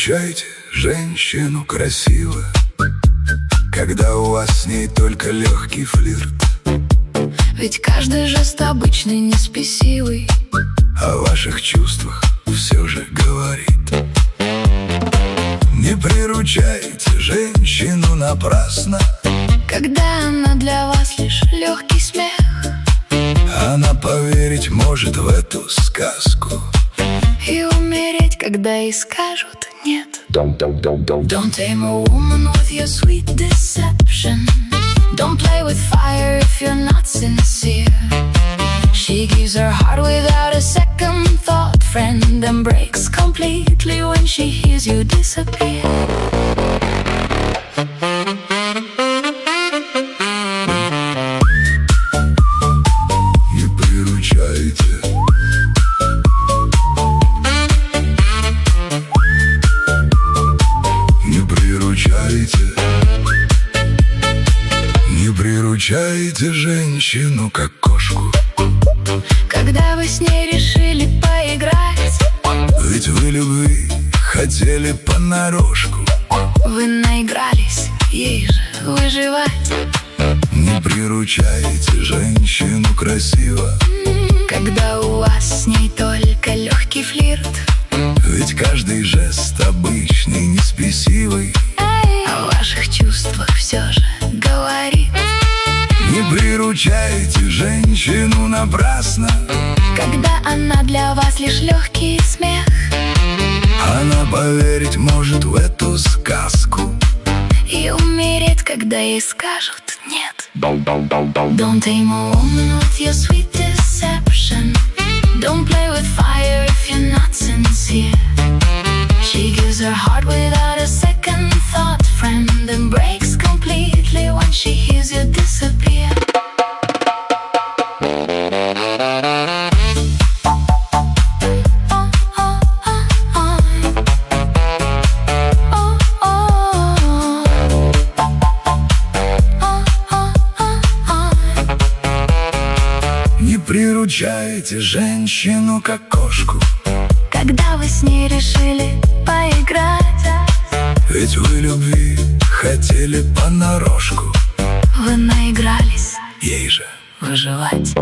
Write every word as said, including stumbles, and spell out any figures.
приручайте женщину красиво, когда у вас с ней только легкий флирт. Ведь каждый жест обычный, не спесивый, О ваших чувствах все же говорит. Не приручайте женщину напрасно, когда она для вас лишь легкий смех. Она поверить может в эту сказку И умереть, когда ей скажут нет. Don't, don't, don't, don't. Don't tame a woman with your sweet deception. Don't play with fire if you're not sincere. She gives her heart without a second thought, friend, and breaks completely when she hears you disappear. Не приручайте. Не приручайте. Не приручайте женщину, как кошку, когда вы с ней решили поиграть. ведь вы любви хотели понарошку. Вы наигрались, ей же выживать. Не приручайте женщину красиво, когда у вас с ней только легкий флирт. ведь каждый жест обычный, не спесивый, О ваших чувствах все же говорит. Не приручайте женщину напрасно, когда она для вас лишь легкий смех. Она поверить может в эту сказку И умереть, когда ей скажут нет. Don't, don't, don't, don't. Don't tame a woman with your sweet deception. Don't play with fire if you're not sincere. She gives her heart without a second thought, friend, and breaks completely when she hears you disappear. Не приручайте женщину, как кошку, когда вы с ней решили поиграть. ведь вы любви хотели понарошку. Вы наигрались, Ей же выживать.